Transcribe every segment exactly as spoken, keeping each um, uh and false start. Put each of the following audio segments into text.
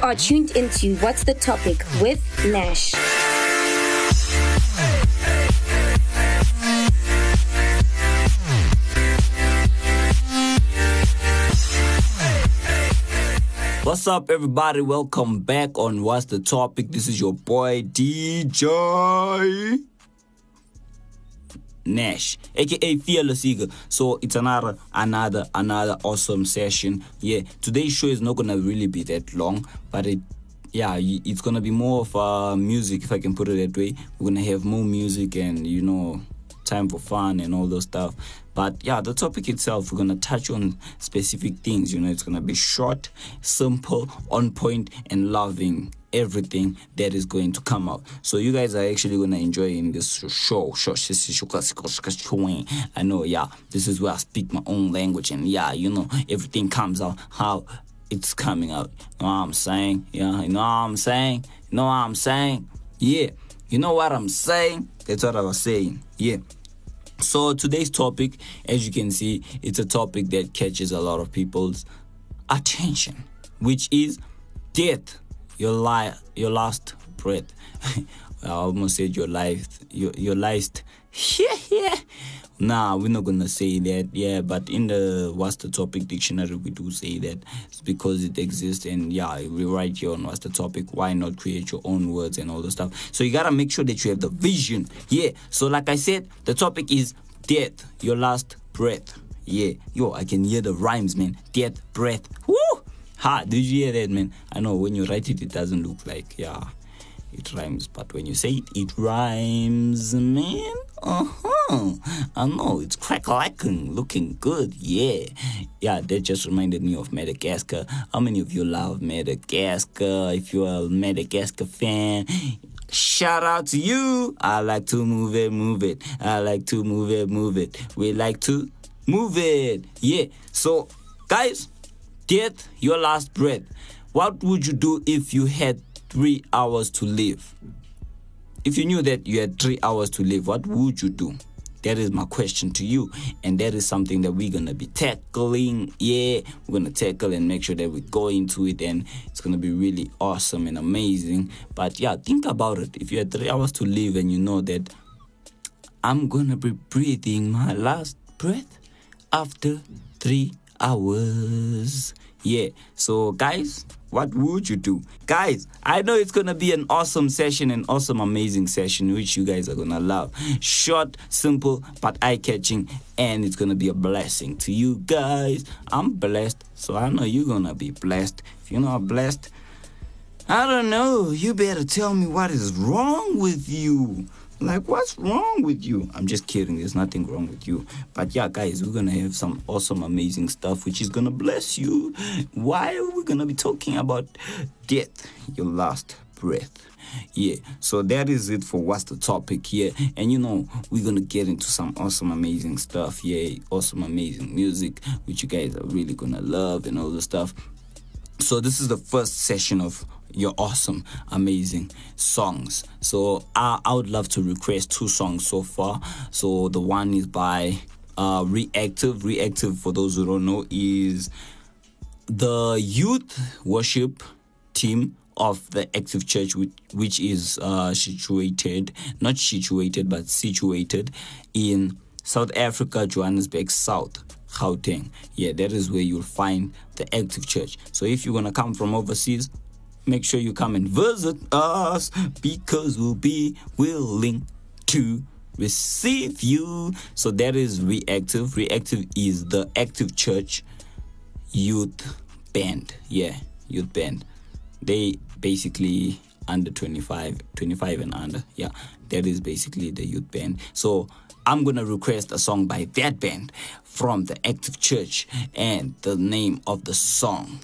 are tuned into What's the Topic with Nash. What's up, everybody? Welcome back on What's the Topic. This is your boy D J Nash, aka Fearless Eagle. So it's another, another, another awesome session. Yeah, today's show is not gonna really be that long, but it, yeah, it's gonna be more of uh, music, if I can put it that way. We're gonna have more music and you know, time for fun and all those stuff. But yeah, the topic itself, we're gonna touch on specific things. You know, it's gonna be short, simple, on point, and loving everything that is going to come out. So you guys are actually gonna enjoy in this show. I know, yeah, this is where I speak my own language, and yeah, you know, everything comes out how it's coming out. You know what I'm saying? Yeah, you know what I'm saying? You know what I'm saying? Yeah, you know what I'm saying? That's what I was saying. Yeah. So today's topic, as you can see, it's a topic that catches a lot of people's attention, which is death, your li- your last breath. I almost said your life, your your last. Yeah, yeah. Nah, we're not gonna say that. Yeah, but in the What's the Topic dictionary, we do say that it's because it exists, and yeah, we write here on What's the Topic. Why not create your own words and all the stuff? So you gotta make sure that you have the vision. Yeah. So like I said, the topic is death, your last breath. Yeah. Yo, I can hear the rhymes, man. Death, breath. Woo! Ha! Did you hear that, man? I know when you write it, it doesn't look like yeah. It rhymes, but when you say it, it rhymes, man. Uh-huh. I know, it's crack-lacking, looking good, yeah. Yeah, that just reminded me of Madagascar. How many of you love Madagascar? If you're a Madagascar fan, shout out to you. I like to move it, move it. I like to move it, move it. We like to move it, yeah. So, guys, death, your last breath. What would you do if you had three hours to live? If you knew that you had three hours to live, what would you do? That is my question to you. And that is something that we're going to be tackling. Yeah, we're going to tackle and make sure that we go into it. And it's going to be really awesome and amazing. But yeah, think about it. If you had three hours to live and you know that I'm going to be breathing my last breath after three hours. Yeah, so guys, what would you do? Guys, I know it's going to be an awesome session, an awesome, amazing session, which you guys are going to love. Short, simple, but eye-catching, and it's going to be a blessing to you guys. I'm blessed, so I know you're going to be blessed. If you're not blessed, I don't know. You better tell me what is wrong with you. Like, what's wrong with you? I'm just kidding. There's nothing wrong with you. But yeah, guys, we're going to have some awesome, amazing stuff, which is going to bless you. Why are we going to be talking about death, your last breath? Yeah, so that is it for What's the Topic here. And you know, we're going to get into some awesome, amazing stuff. Yeah, awesome, amazing music, which you guys are really going to love and all the stuff. So this is the first session of your awesome, amazing songs. So I, I would love to request two songs so far. So the one is by uh, Reactive. Reactive, for those who don't know, is the youth worship team of the Active Church, which, which is uh, situated, not situated, but situated in South Africa, Johannesburg South, Gauteng. Yeah, that is where you'll find the Active Church. So if you're going to come from overseas, make sure you come and visit us, because we'll be willing to receive you. So that is Reactive. Reactive is the Active Church youth band. Yeah, youth band. They basically under twenty-five, twenty-five and under. Yeah, that is basically the youth band. So I'm going to request a song by that band from the Active Church, and the name of the song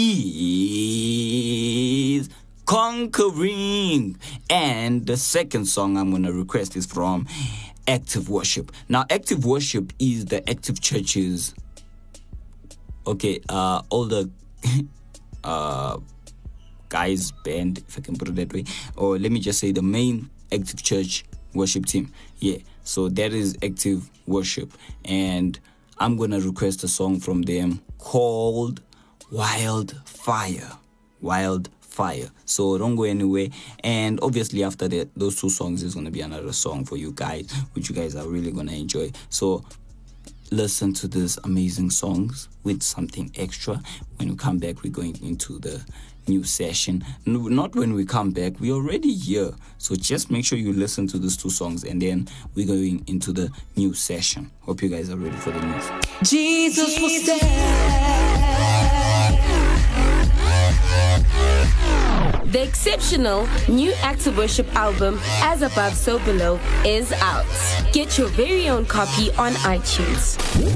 is Conquering. And the second song I'm going to request is from Active Worship. Now, Active Worship is the Active Church's, okay, uh, older uh, guys band, if I can put it that way. Or let me just say the main Active Church worship team. Yeah, so that is Active Worship. And I'm going to request a song from them called Wildfire. Wildfire. fire. So don't go anywhere. And obviously after that, those two songs, is going to be another song for you guys, which you guys are really going to enjoy. So listen to these amazing songs with something extra. When we come back, we're going into the new session. No, not when we come back, we're already here. So just make sure you listen to these two songs, and then we're going into the new session. Hope you guys are ready for the news. Jesus will stand. The exceptional new Act of Worship album, As Above, So Below, is out. Get your very own copy on iTunes.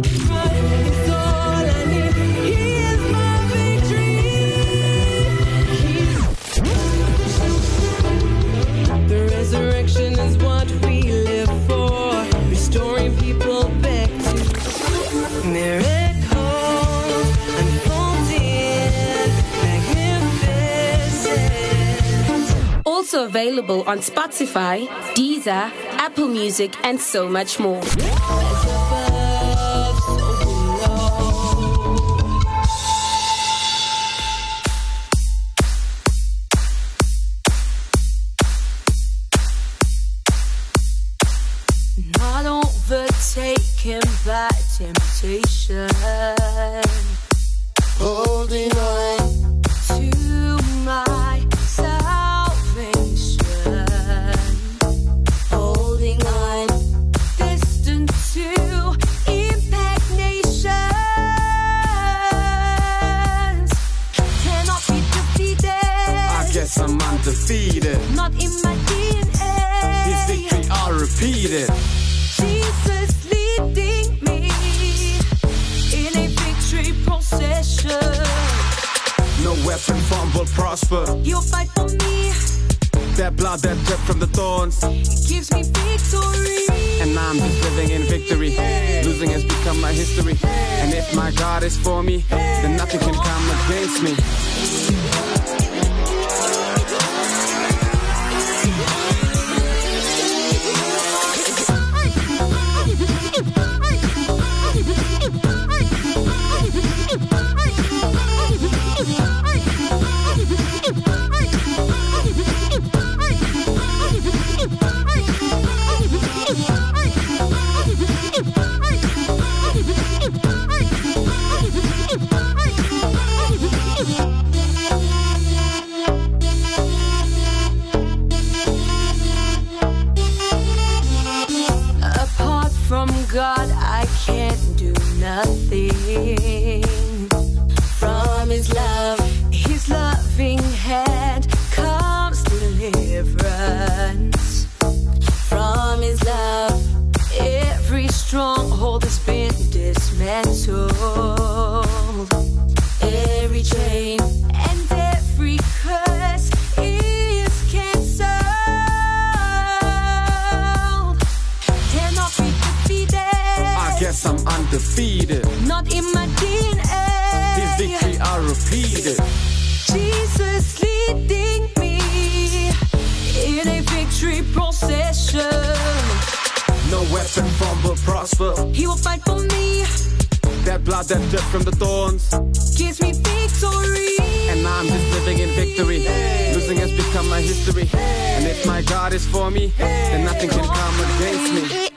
The resurrection is what we live for, restoring people back to miracles unfolding, magnificent. Also available on Spotify, Deezer, Apple Music, and so much more. As above, so below. Not overtaken by temptation, holding on to my salvation, holding on, destined to impact nations, cannot be defeated. I guess I'm undefeated. Not in my D N A. His victory I'll repeat it. Jesus leading me in a victory procession. No weapon formed will prosper. You'll fight for me. That blood that dripped from the thorns, It gives me victory. and I'm just living in victory. Losing has become my history. And if my God is for me, then nothing can come against me. Apart from God, I can't do nothing. From His love, His loving hand comes deliverance. From His love, every stronghold has been dismantled. Every chain and every curse is cancelled. Cannot be defeated. I guess I'm undefeated. Not in my D N His A. victory I'll repeat it. Jesus leading me in a victory procession. No weapon formed will prosper. He will fight for me, That blood that dripped from the thorns, gives me victory. and I'm just living in victory. Losing has become my history. And if my God is for me, then nothing can come against me.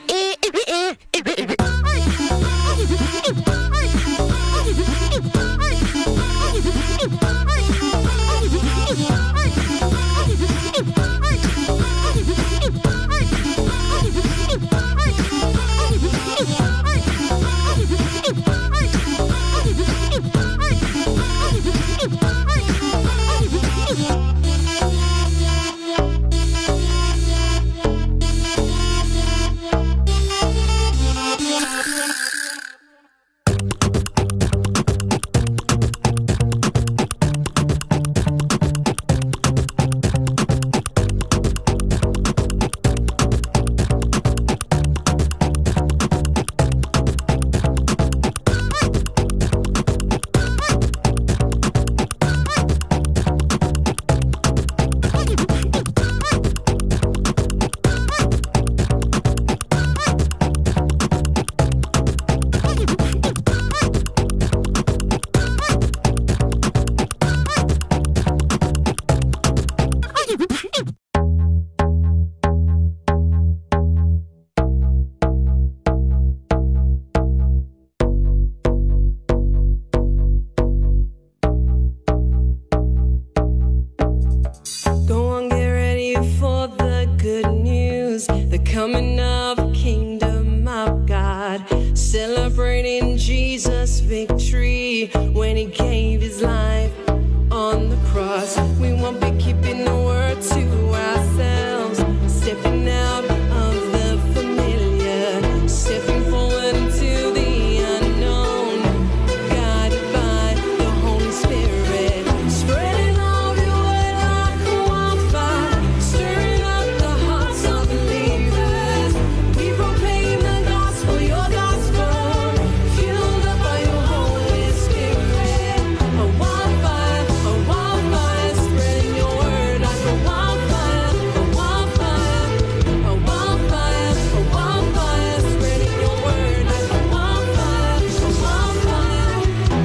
celebrating Jesus' victory when he gave his life on the cross. We won't be keeping the word to ourselves, stepping out of the familiar, stepping forward into the unknown, guided by the Holy Spirit, spreading all your word like a wildfire, stirring up the hearts of believers. We proclaim the gospel, your gospel, fueled up by your Holy Spirit. A wildfire, a wildfire, spreading your word like a wildfire, a wildfire, a wildfire, a wildfire, spreading your word like a wildfire, a wildfire.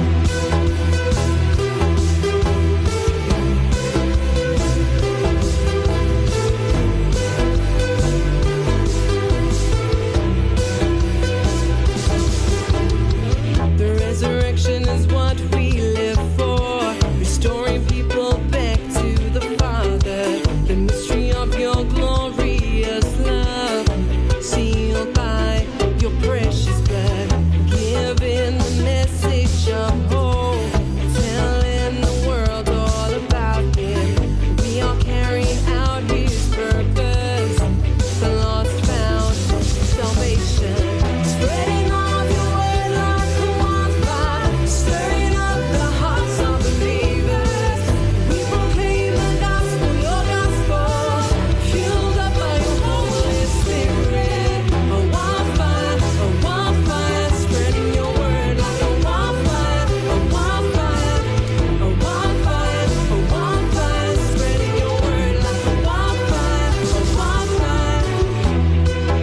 The resurrection is what we live for, restoring people back to the Father. The mystery of your glorious love, sealed by your precious blood, giving the message of hope, telling the world all about him. We are carrying out his purpose, the lost found salvation, spreading all your word like a wildfire, stirring up the hearts of believers. We proclaim the gospel, your gospel, fueled up by your Holy Spirit. A wildfire, a wildfire, spreading your word like a wildfire, a wildfire, a wildfire, a wildfire, spreading your word like a wildfire, a wildfire.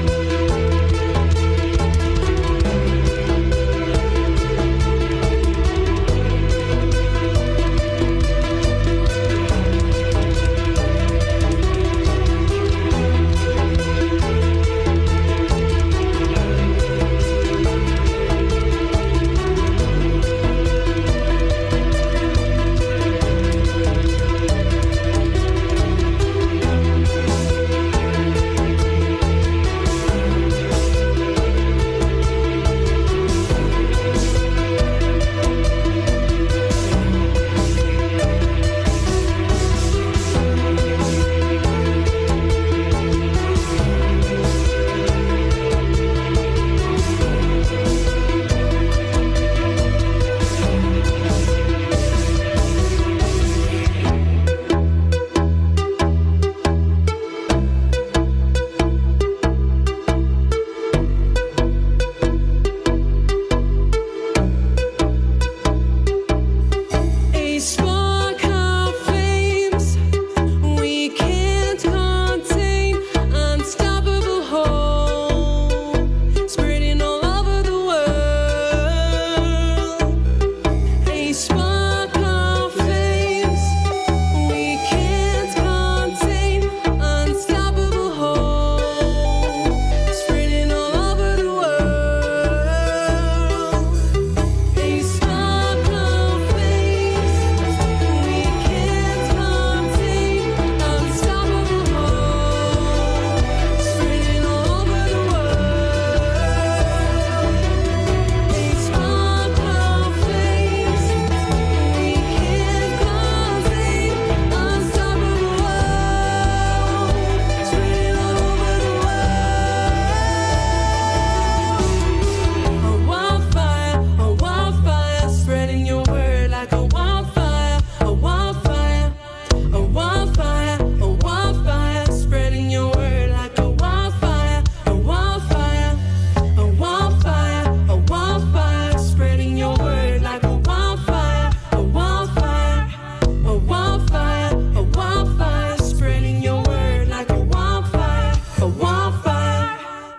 A spark of flames we can't contain, unstoppable hope, spreading all over the world. A spark of flames we can't contain, unstoppable hope, spreading all over the world. A spark of flames we can't contain, unstoppable hope, spreading all over the world. A spark of flames we can't contain, unstoppable hope, spreading all over the world. A wildfire, a wildfire, spreading your word like a wildfire, a wildfire, a wildfire, a wildfire, spreading your word like a wildfire, a wildfire, a wildfire, a wildfire, spreading your word like a wildfire, a wildfire, a wildfire, a wildfire, spreading your word like a wildfire, a wildfire.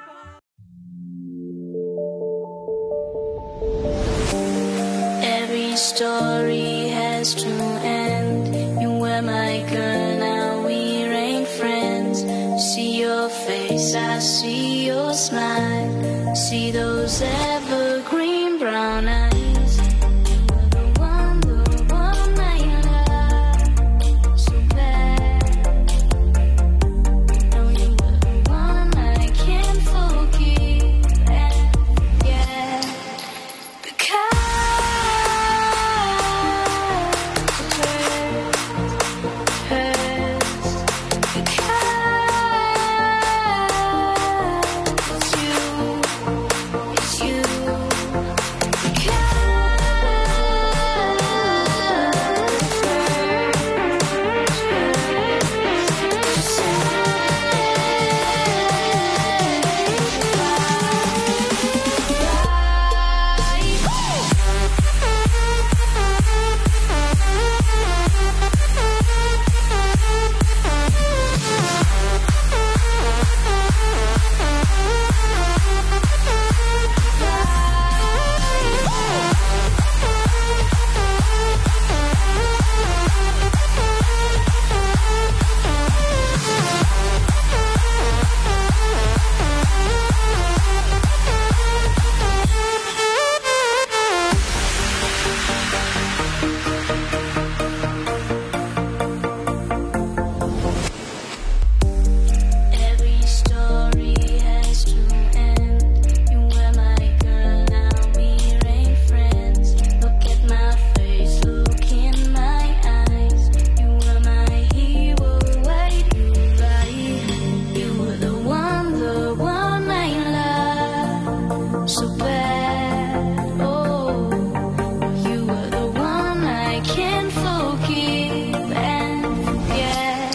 Every story has to end. You were my girl, now we ain't friends. See your face, I see your smile. See those evergreen brown eyes. You were the one, the one I love so bad. No, you were the one I can't forgive. And yeah. so bad. Oh, you were the one I can't forgive and forget.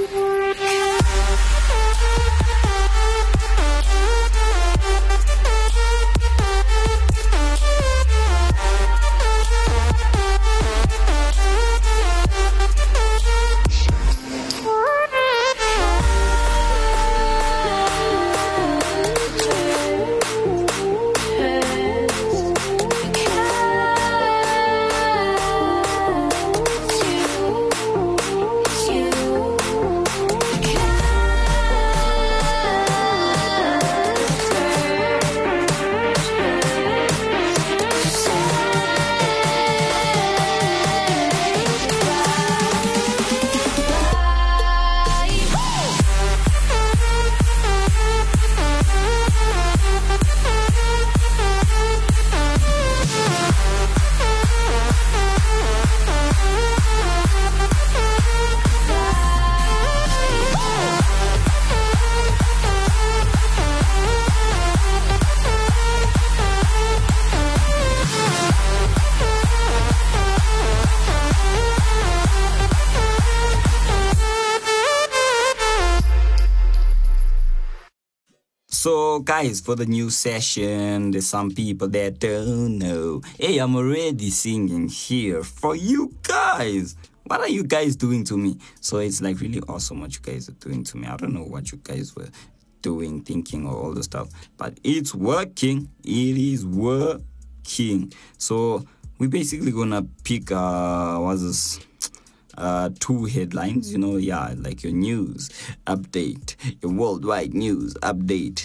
So, guys, for the new session, there's some people that don't know. Hey, I'm already singing here for you guys. What are you guys doing to me? So, it's like really awesome what you guys are doing to me. I don't know what you guys were doing, thinking, or all the stuff, but it's working. It is working. So, we're basically gonna pick, uh, what's this? Uh, two headlines, you know, yeah, like your news update, your worldwide news update.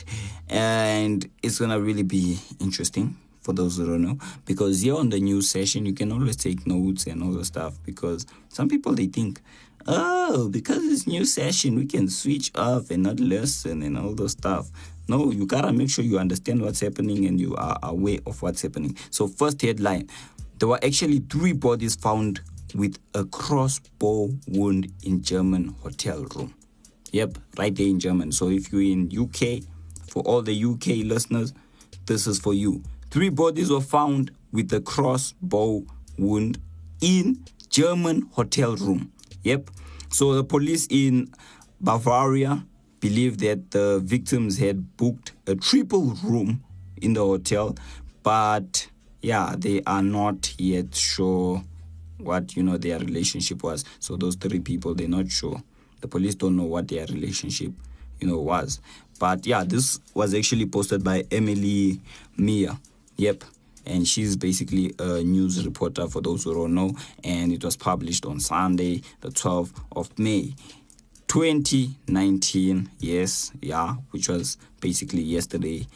And it's gonna really be interesting for those who don't know, because here on the news session, you can always take notes and all the stuff, because some people, they think, oh, because it's news session, we can switch off and not listen and all those stuff. No, you gotta make sure you understand what's happening and you are aware of what's happening. So first headline, there were actually three bodies found with a crossbow wound in German hotel room. Yep, right there in German. So if you're in U K, for all the U K listeners, this is for you. Three bodies were found with a crossbow wound in German hotel room. Yep. So the police in Bavaria believe that the victims had booked a triple room in the hotel, but yeah, they are not yet sure what, you know, their relationship was. So those three people, they're not sure. The police don't know what their relationship, you know, was. But yeah, this was actually posted by Emily Mia. Yep. And she's basically a news reporter, for those who don't know. And it was published on Sunday, the twelfth of May, twenty nineteen. Yes, yeah, which was basically yesterday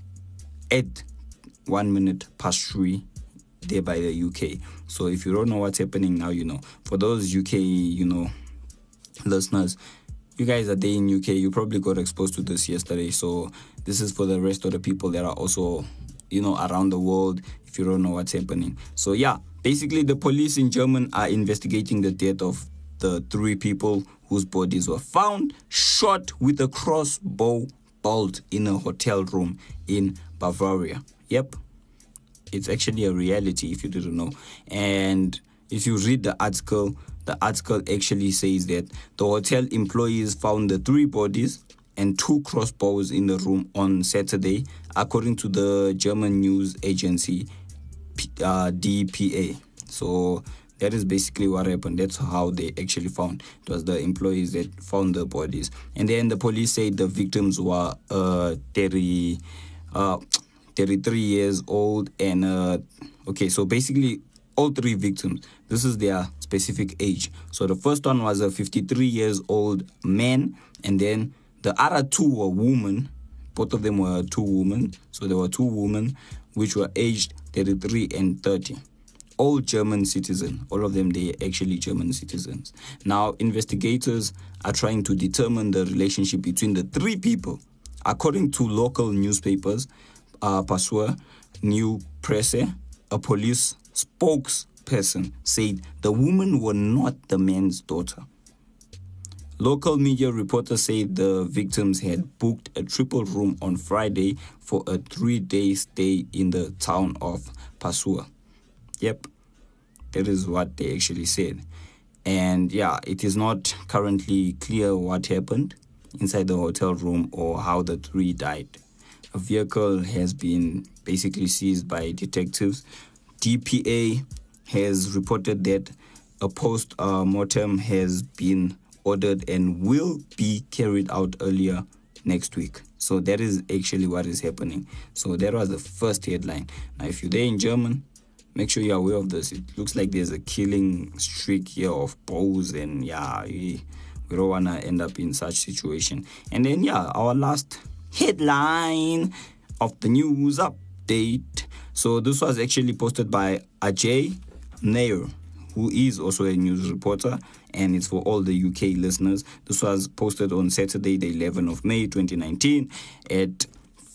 at one minute past three there by the U K. So if you don't know what's happening now, you know. For those U K, you know, listeners, you guys are there in U K, you probably got exposed to this yesterday. So this is for the rest of the people that are also, you know, around the world, if you don't know what's happening. So yeah, basically the police in Germany are investigating the death of the three people whose bodies were found shot with a crossbow bolt in a hotel room in Bavaria. Yep. It's actually a reality if you didn't know. And if you read the article, the article actually says that the hotel employees found the three bodies and two crossbows in the room on Saturday, according to the German news agency uh, D P A. So that is basically what happened. That's how they actually found. It was the employees that found the bodies. And then the police said the victims were uh, thirty, uh, thirty-three years old. And, uh, okay, so basically all three victims, this is their specific age. So the first one was a fifty-three years old man. And then the other two were women. Both of them were two women. So there were two women which were aged thirty-three and thirty. All German citizens. All of them, they are actually German citizens. Now, investigators are trying to determine the relationship between the three people. According to local newspapers, uh, Passauer New Presse, a police spokesperson, said the women were not the man's daughter. Local media reporters say the victims had booked a triple room on Friday for a three-day stay in the town of Pasua. Yep, that is what they actually said. And yeah, it is not currently clear what happened inside the hotel room or how the three died. A vehicle has been basically seized by detectives. D P A has reported that a post-mortem has been ordered and will be carried out earlier next week. So that is actually what is happening. So that was the first headline. Now, if you're there in German, make sure you're aware of this. It looks like there's a killing streak here of bows, and yeah, we, we don't want to end up in such situation. And then, yeah, our last headline of the news update. So this was actually posted by Ajay Nair, who is also a news reporter, and it's for all the U K listeners. This was posted on Saturday, the eleventh of May, twenty nineteen, at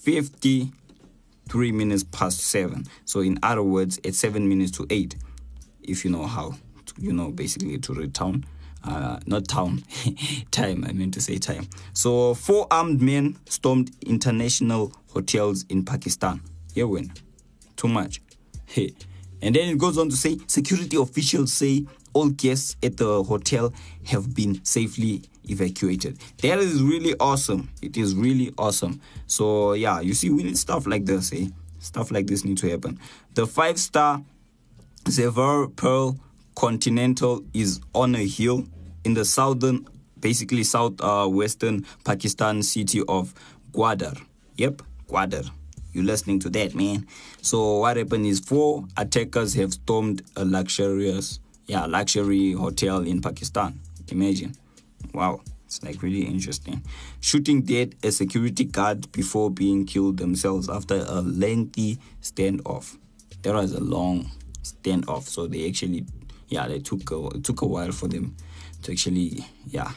fifty-three minutes past seven. So in other words, at seven minutes to eight, if you know how, to, you know, basically to read town. Uh, not town, time, I meant to say time. So four armed men stormed international hotels in Pakistan. Yeah, when? Too much. Hey. And then it goes on to say, security officials say all guests at the hotel have been safely evacuated. That is really awesome. It is really awesome. So, yeah, you see, we need stuff like this, eh? Stuff like this need to happen. The five-star Zevar Pearl Continental is on a hill in the southern, basically southwestern uh, Pakistan city of Gwadar. Yep, Gwadar. You're listening to that, man. So what happened is four attackers have stormed a luxurious, yeah, luxury hotel in Pakistan. Imagine. Wow. It's like really interesting. Shooting dead a security guard before being killed themselves after a lengthy standoff. There was a long standoff. So they actually, yeah, they took a, it took a while for them to actually, yeah,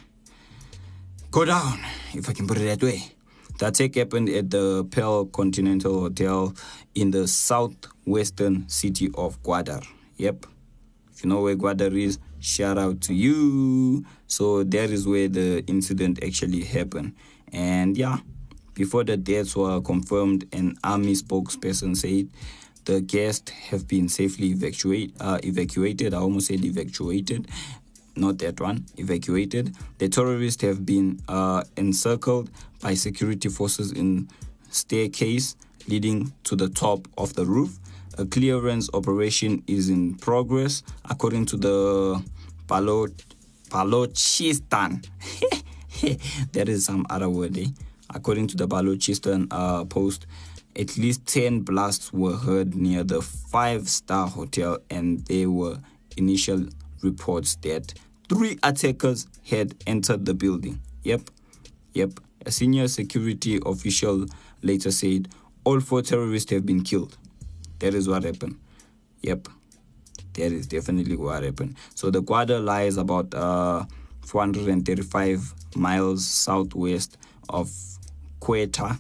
go down, if I can put it that way. The attack happened at the Pearl Continental Hotel in the southwestern city of Gwadar. Yep. If you know where Gwadar is, shout out to you. So that is where the incident actually happened. And yeah, before the deaths were confirmed, an army spokesperson said the guests have been safely evacuate, uh, evacuated. I almost said evacuated. Not that one, evacuated. The terrorists have been uh, encircled by security forces in staircase leading to the top of the roof. A clearance operation is in progress, according to the Baloch, Balochistan. That is some other word, eh? According to the Balochistan uh, Post, at least ten blasts were heard near the five-star hotel, and there were initial reports that three attackers had entered the building. Yep, yep. A senior security official later said all four terrorists have been killed. That is what happened. Yep, that is definitely what happened. So the Gwadar lies about uh, four hundred thirty-five miles southwest of Quetta,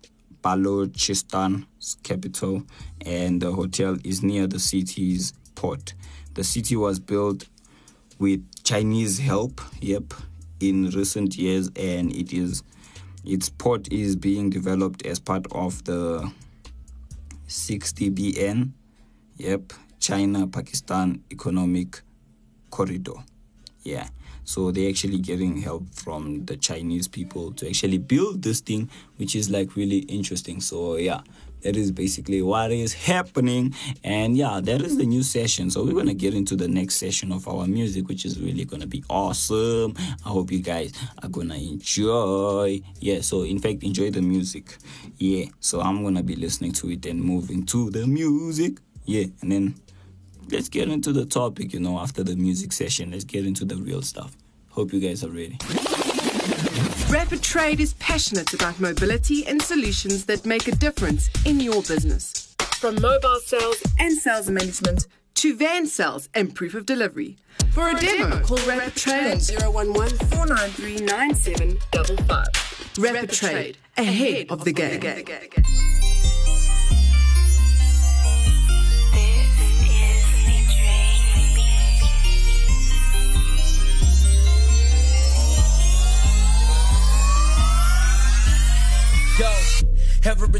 Balochistan's capital, and the hotel is near the city's port. The city was built with Chinese help, yep, in recent years, and it is its port is being developed as part of the sixty B N, yep, China-Pakistan Economic Corridor. Yeah, so they're actually getting help from the Chinese people to actually build this thing, which is like really interesting. So yeah, that is basically what is happening. And yeah, that is the new session. So we're going to get into the next session of our music, which is really going to be awesome. I hope you guys are going to enjoy. Yeah, so in fact, enjoy the music. Yeah, so I'm going to be listening to it and moving to the music. Yeah, and then let's get into the topic, you know, after the music session. Let's get into the real stuff. Hope you guys are ready. Rapid Trade is passionate about mobility and solutions that make a difference in your business. From mobile sales and sales management to van sales and proof of delivery. For a demo, call Rapid Trade on zero one one, four nine three, nine seven five five. Rapid Trade, ahead of the game.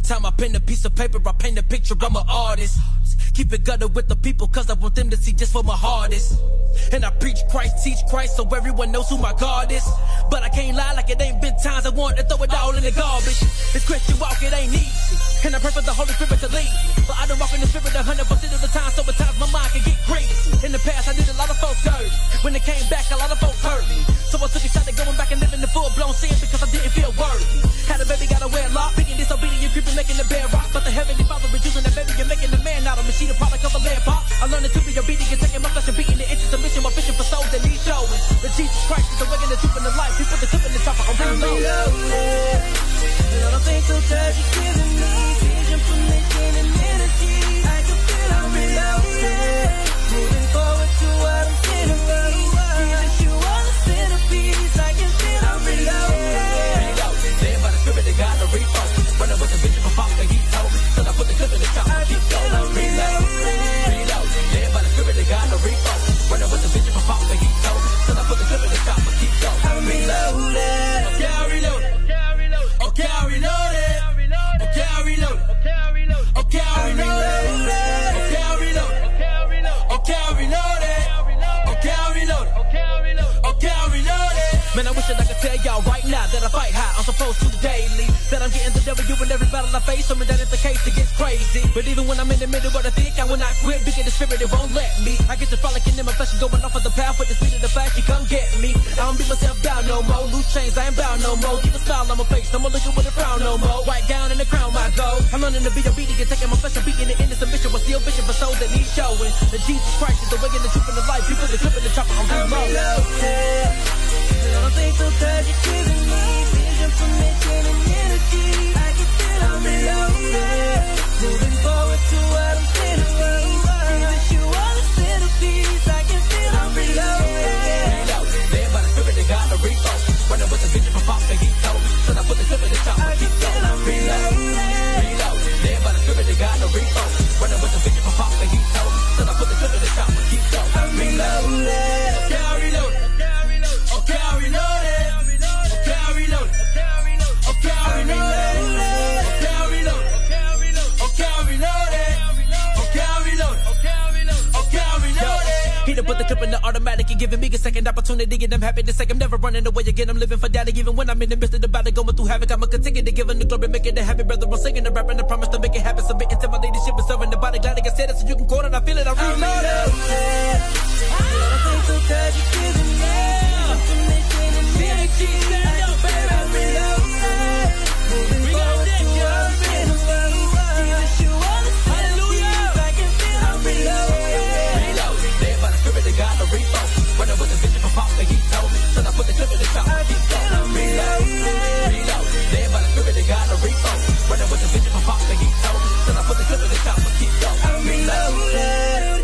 time I pen a piece of paper, I paint a picture, I'm an artist. Keep it gutter with the people, cause I want them to see just what my heart is. And I preach Christ, teach Christ, so everyone knows who my God is. But I can't lie like it ain't been times I want to throw it all in the garbage. This Christian walk, it ain't easy, and I pray for the Holy Spirit to lead. But I don't walk in the Spirit a hundred percent of the time, so at times my mind can get crazy. In the past, I did a lot of folks dirty. When it came back, a lot of folks hurt me. So I took a shot at going back and living the full-blown sin because I didn't feel worthy. Had a baby, got a wear lock, being disobedient, creeping, making the bed rock. But the Heavenly Father is using that baby and making the man out of me. She the product of a land pop. I learned to be obedient, taking my flesh and beating the inches of mission, my vision for souls that need showing. That Jesus Christ is the way and the truth and the life. He put the clip in the chopper, I'm reloaded. I don't think so touch is giving me vision, permission, and energy. I can feel I'm reloaded. Moving forward to what I'm feeling for. Jesus, you are the centerpiece. I can feel I'm reloaded. Reloaded, led by the Spirit of God to refocus. Running with the vision for Pop that he told me. So I put the clip in the chopper, keep going. Reloaded, reloaded, led by the Spirit of God to refocus. Running with the vision for Pop that he told me. So I put the clip in the chopper, keep going. I'm reloaded. Okay, I reloaded. Okay, I reloaded. Okay, I reloaded. Okay, I reloaded. Okay, I reloaded. Okay, I reloaded. Okay, I reloaded. Okay, I reloaded. Man, I wish that I could tell y'all right now that I fight high, I'm supposed to daily. That I'm getting the W in every battle I face. Something that is the case, it gets crazy. But even when I'm in the middle of the thick, I will not quit. Because the Spirit, it won't let me. I get to frolicking in my flesh and going off of the path with the speed of the flash. You come get me. I don't beat myself down no more. Loose chains, I ain't bound no more. Keep a smile on my face, I'm looking with a frown no more. Right down in the crown, my goal. I'm learning to be obedient, taking my flesh and beating it in the submission. But still vision for souls that need showing. That Jesus Christ is the way and the truth and the life. You put the clip in the chopper, I'm reloaded. I don't think so touch is giving me vision, permission, and energy. I can feel I'm reloaded. Moving forward to what I'm feeling for. Jesus, you are the centerpiece. I can feel I'm reloaded. Reloaded, led by the Spirit of God to refocus. Running with the vision for Pop that he told me. So I put the clip in the chopper, keep going. Reloaded, reloaded, led by the Spirit of God to refocus. Running with the vision for Pop that he told me. So I put the clip in the chopper, keep going. Reloaded. Okay, I reloaded. Okay, I reloaded. Okay, I reloaded. Okay, I reloaded. Okay, I reloaded. Okay, I reloaded. Okay, I reloaded. Okay, I reloaded. He done put the clip in the automatic and giving me a second opportunity, and I'm happy to say I'm never running away again. I'm living for daddy, even when I'm in the midst of the battle, going through havoc. I'ma continue to give him the glory, making it happy, brother. I'm singing and rapping, I promise to make it happen. Submitting to my leadership and serving the body. Glad I can say that so you can quote it. I feel it. I'm reloaded. I don't think so touch is giving me permission and energy. I can feel I'm reloaded. Moving forward to what I'm feeling for. Jesus, you are the centerpiece. I can feel I'm reloaded. Reloaded, led by the Spirit of God to refocus. Running with the vision for Pop that he told me. So I put the clip in the chopper, keep going. Reloaded, reloaded, led by the Spirit of God to refocus. Running with the vision for Pop that he told me. So I put the clip in the chopper, keep going. Reloaded.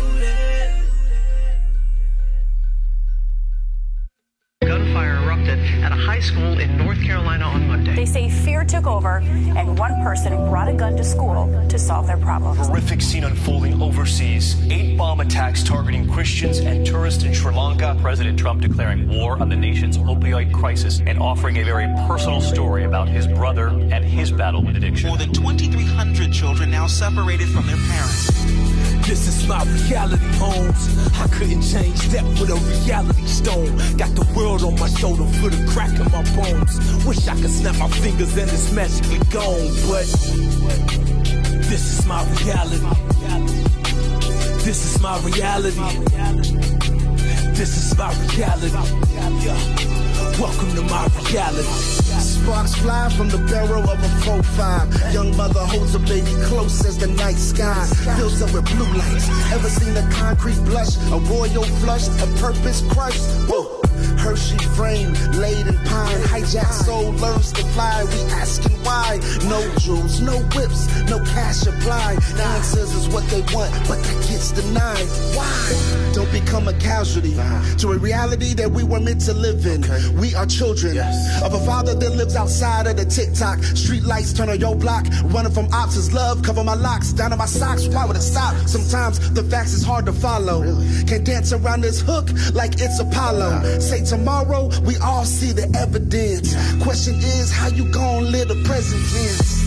Gunfire erupted at a high school in North Carolina on Monday. They say fear took over and one person brought a gun to school to solve their problems. Horrific scene unfolding overseas. Eight bomb attacks targeting Christians and tourists in Sri Lanka. President Trump declaring war on the nation's opioid crisis and offering a very personal story about his brother and his battle with addiction. More than twenty-three hundred children now separated from their parents. This is my reality, Holmes. I couldn't change that with a reality stone. Got the world on my shoulder for the crack in my bones. Wish I could snap my fingers and it's magically gone, but this is my reality. This is my reality. This is my reality. Yeah. Welcome to my reality. Sparks fly from the barrel of a four five. Young mother holds a baby close as the night sky fills up with blue lights. Ever seen a concrete blush, a royal flush, a purpose crushed? Whoa. Hershey frame, laid in pine, hijacked soul learns to fly. We asking why? No jewels, no whips, no cash apply. Answers is what they want, but that gets denied. Why? Don't become a casualty to a reality that we were meant to live in. We are children of a father that lives outside of the TikTok. Street lights turn on your block. Running from ops is love. Cover my locks, down to my socks. Why would it stop? Sometimes the facts is hard to follow. Can't dance around this hook like it's Apollo. Say tomorrow, we all see the evidence. Question is, how you gon' live the present tense?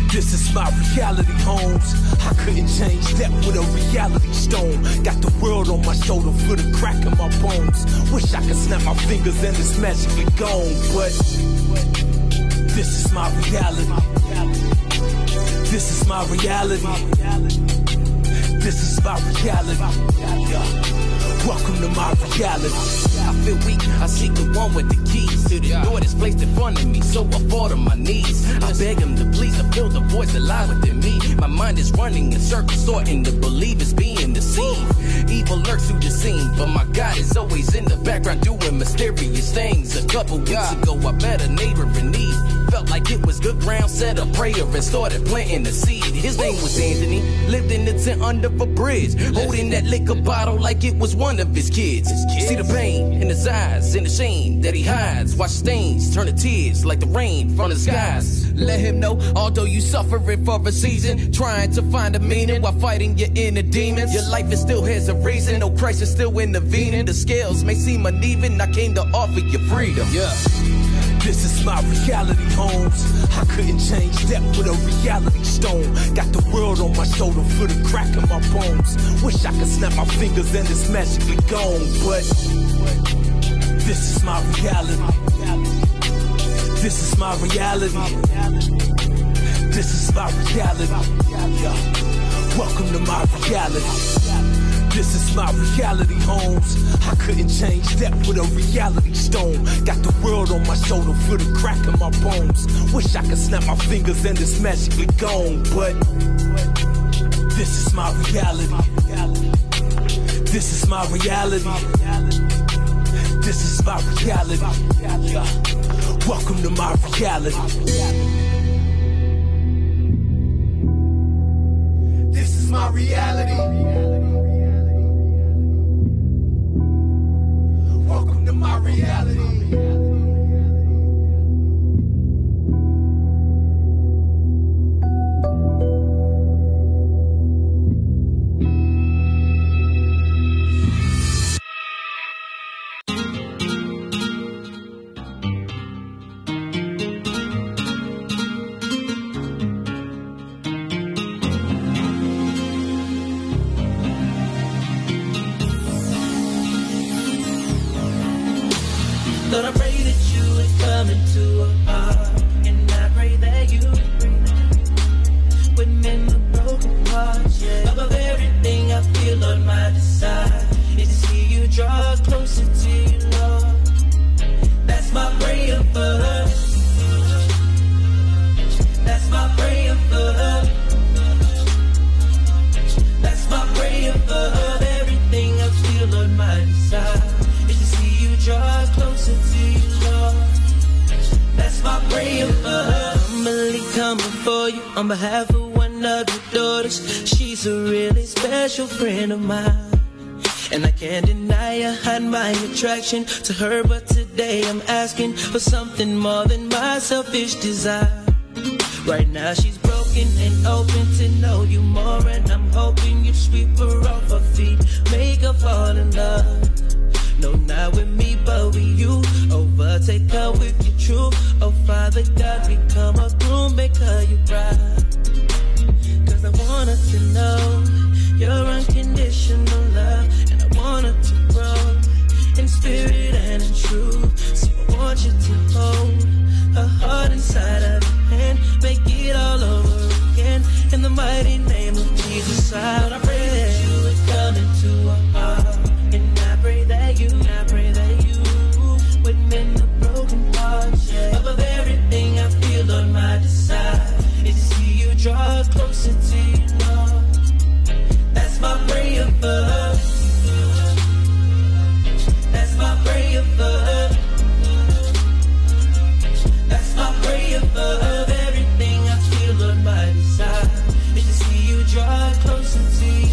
This is my reality, Holmes. I couldn't change that with a reality stone. Got the world on my shoulder for the crack in my bones. Wish I could snap my fingers and it's magically gone, but this is my reality. This is my reality. This is my reality. Welcome to my reality. I feel weak, I seek the one with the keys to the door that's placed in front of me, so I fall to my knees. I beg him to please fulfill the voice that lies within me. My mind is running in circles, starting to believe it's being deceived. Evil lurks through the scene, but my God is always in the background doing mysterious things. A couple weeks ago, I met a neighbor in need. Felt like it was good ground, said a prayer and started planting the seed. His name was Anthony, lived in the tent under a bridge, holding that liquor bottle like it was one of his kids. See the pain in his eyes and the shame that he hides. Watch stains turn to tears like the rain from the skies. Let him know, although you suffering for a season, trying to find a meaning while fighting your inner demons, your life is still has a reason. No Christ is still intervening. The scales may seem uneven. I came to offer you freedom. Yeah. This is my reality, Holmes. I couldn't change that with a reality stone. Got the world on my shoulder for the crack in my bones. Wish I could snap my fingers and it's magically gone, but this is my reality. This is my reality. This is my reality. Welcome to my reality. This is my reality, Holmes. I couldn't change that with a reality stone. Got the world on my shoulder for the crack in my bones. Wish I could snap my fingers and it's magically gone, but this is my reality. This is my reality. This is my reality. Welcome to my reality. This is my reality. Welcome to my reality. Lord, I pray that you would come into a heart, and I pray that you would mend the broken parts. Yeah. Above everything I feel, Lord, my desire is to see you draw closer to you, Lord. That's my prayer for her. That's my prayer for her. That's my prayer for her. Everything I feel, Lord, my desire is to see you draw closer to you, Lord. That's my prayer for her. Humbly coming for you on behalf of one of your daughters. She's a really special friend of mine, and I can't deny I hide my attraction to her, but today I'm asking for something more than my selfish desire. Right now she's broken and open to know you more, and I'm hoping you sweep her off her feet, make her fall in love. No, not with me, but with you. Overtake her with your truth. Oh, Father God, become a groom, make her your bride. Cause I want her to know your unconditional love, and I want her to grow in spirit and in truth. So I want you to hold her heart inside of your hand, make it all over again. In the mighty name of Jesus, I, I pray that you would come into her heart. And I pray that you, I pray that you would mend the broken parts. Yeah. Above everything I feel, Lord, my desire is to see you draw closer to you, Lord. That's my prayer for her. That's my prayer for her. That's my prayer for her. Everything I feel, Lord, my desire is to see you draw closer to you.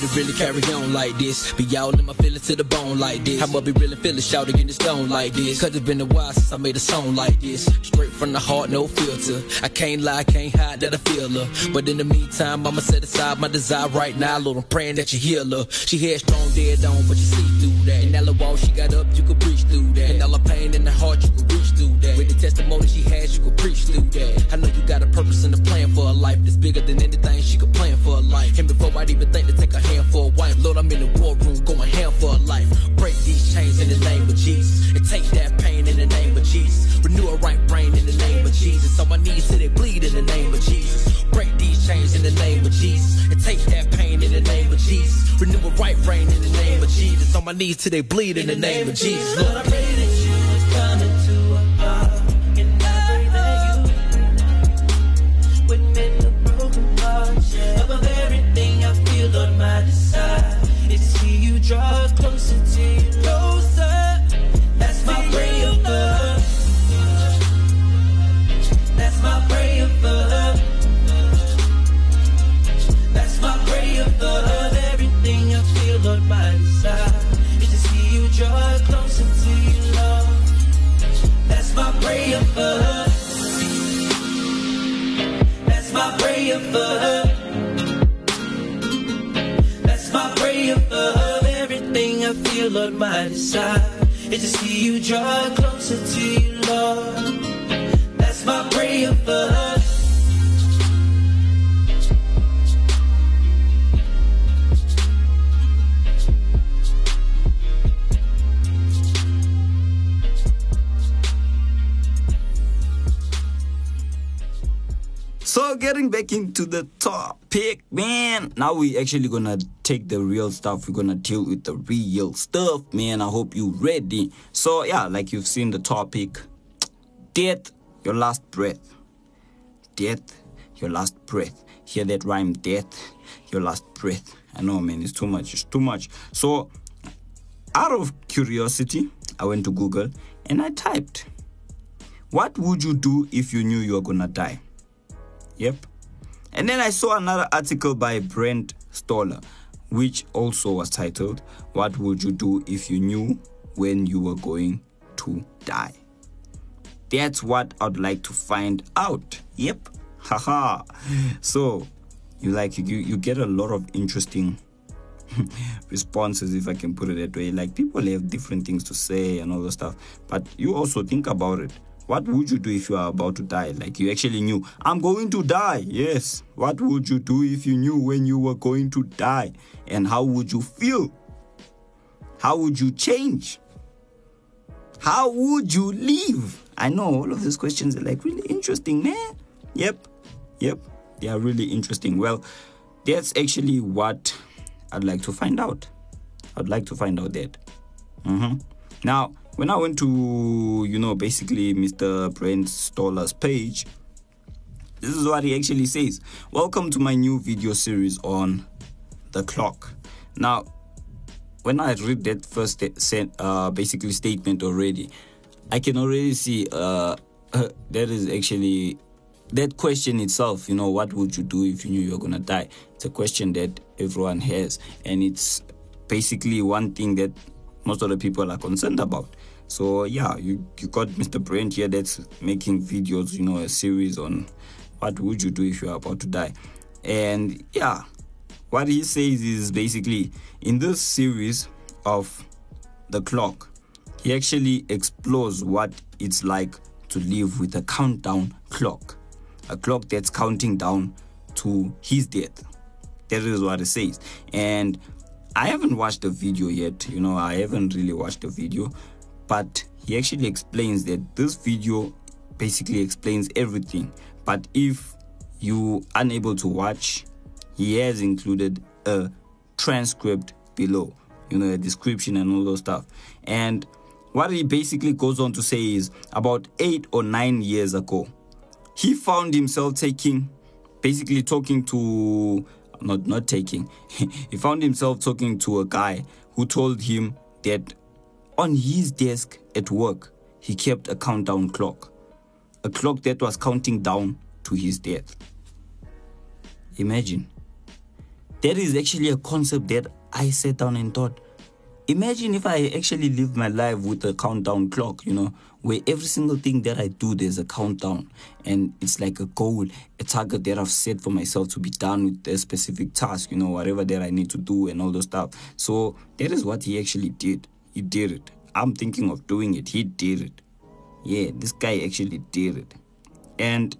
to really carry on like this. Be all in my feelings to the bone like this. I'ma be really feeling shouting in the stone like this. Cause it's been a while since I made a song like this. Straight from the heart, no filter. I can't lie, can't hide that I feel her. But in the meantime, I'ma set aside my desire right now. Lord, I'm praying that you heal her. She headstrong, dead on, but you see through that. And all the wall she got up, you could breach through that. And all the pain in the heart, you could reach through that. With the testimony she has, you could preach through that. I know you got a purpose and a plan for a life that's bigger than anything she could plan for a life. And before I'd even think to take a hand for a wife, Lord, I'm in the war room going ham for a life. Break these chains in the name of Jesus, and take that pain in the name of Jesus. Renew a right brain in the name of Jesus. On my knees till they bleed in the name of Jesus. Break these chains in the name of Jesus, and take that pain in the name of Jesus. Renew a right brain in the name of Jesus. On my knees till they bleed in the name of Jesus. Lord, I pray that you would come into a heart, and I pray that you would mend the broken parts. Above everything I feel, Lord, my desire is to see you draw closer to you, closer. That's my prayer for her. That's my prayer for her. That's my prayer for her. Everything I feel, Lord, my desire is to see you draw closer to you, Lord. That's my prayer for her. That's my prayer for her. That's my prayer for her. Everything I feel, Lord, my desire is to see you draw closer to you, Lord. That's my prayer for her. So getting back into the topic, man. Now we actually gonna take the real stuff. We're gonna deal with the real stuff, man. I hope you ready. So yeah, like you've seen the topic. Death, your last breath. Death, your last breath. Hear that rhyme? Death, your last breath. I know, man, it's too much. It's too much. So out of curiosity, I went to Google and I typed, what would you do if you knew you were gonna die? Yep. And then I saw another article by Brent Stoller, which also was titled, what would you do if you knew when you were going to die? That's what I'd like to find out. Yep. Haha. So you like you you get a lot of interesting responses, if I can put it that way. Like, people have different things to say and all that stuff. But you also think about it. What would you do if you are about to die? Like, you actually knew, I'm going to die. Yes. What would you do if you knew when you were going to die? And how would you feel? How would you change? How would you live? I know all of these questions are like really interesting, man. Yep. Yep. They are really interesting. Well, that's actually what I'd like to find out. I'd like to find out that. Mm-hmm. Now, when I went to, you know, basically Mister Brent Stoller's page, this is what he actually says. Welcome to my new video series on the clock. Now, when I read that first st- uh, basically statement already, I can already see uh, that is actually, that question itself, you know, what would you do if you knew you were going to die? It's a question that everyone has. And it's basically one thing that most of the people are concerned about. So yeah, you, you got Mister Brent here that's making videos, you know, a series on what would you do if you are about to die. And yeah, what he says is basically, in this series of the clock, he actually explores what it's like to live with a countdown clock. A clock that's counting down to his death. That is what it says. And I haven't watched the video yet, you know, I haven't really watched the video, but he actually explains that this video basically explains everything. But if you're unable to watch, he has included a transcript below, you know, a description and all those stuff. And what he basically goes on to say is, about eight or nine years ago, he found himself taking, basically talking to, not not taking, he found himself talking to a guy who told him that on his desk at work, he kept a countdown clock. A clock that was counting down to his death. Imagine. that is actually a concept that I sat down and thought, imagine if I actually lived my life with a countdown clock, you know, where every single thing that I do, there's a countdown. And it's like a goal, a target that I've set for myself to be done with a specific task, you know, whatever that I need to do and all those stuff. So that is what he actually did. He did it. I'm thinking of doing it. He did it. Yeah, this guy actually did it. And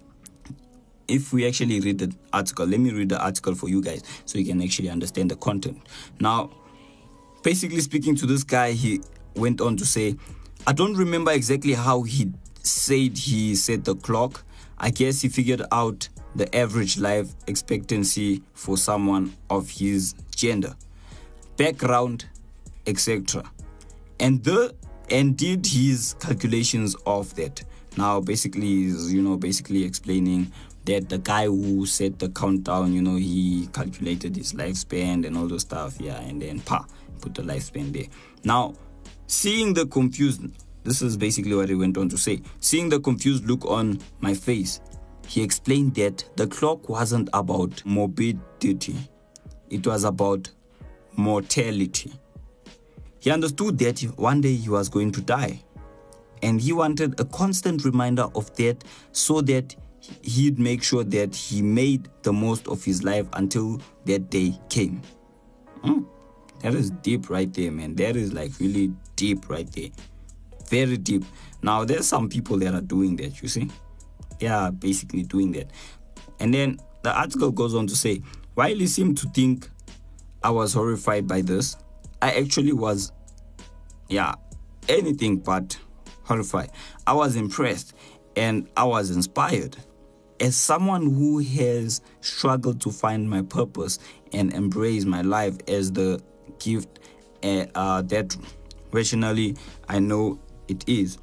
if we actually read the article, let me read the article for you guys so you can actually understand the content. Now, basically speaking to this guy, he went on to say, I don't remember exactly how he said he set the clock. I guess he figured out the average life expectancy for someone of his gender, background, et cetera. And the and did his calculations of that. Now, basically, he's, you know, basically explaining that the guy who set the countdown, you know, he calculated his lifespan and all those stuff, yeah, and then pa, put the lifespan there. Now, seeing the confused, this is basically what he went on to say. Seeing the confused look on my face, he explained that the clock wasn't about morbidity, it was about mortality. He understood that one day he was going to die, and he wanted a constant reminder of that so that he'd make sure that he made the most of his life until that day came. Mm, that is deep right there, man. That is like really deep right there. Very deep. Now, there's some people that are doing that, you see? They are basically doing that. And then the article goes on to say, while he seemed to think I was horrified by this, I actually was, yeah, anything but horrified. I was impressed and I was inspired. As someone who has struggled to find my purpose and embrace my life as the gift uh, uh, that rationally I know it is,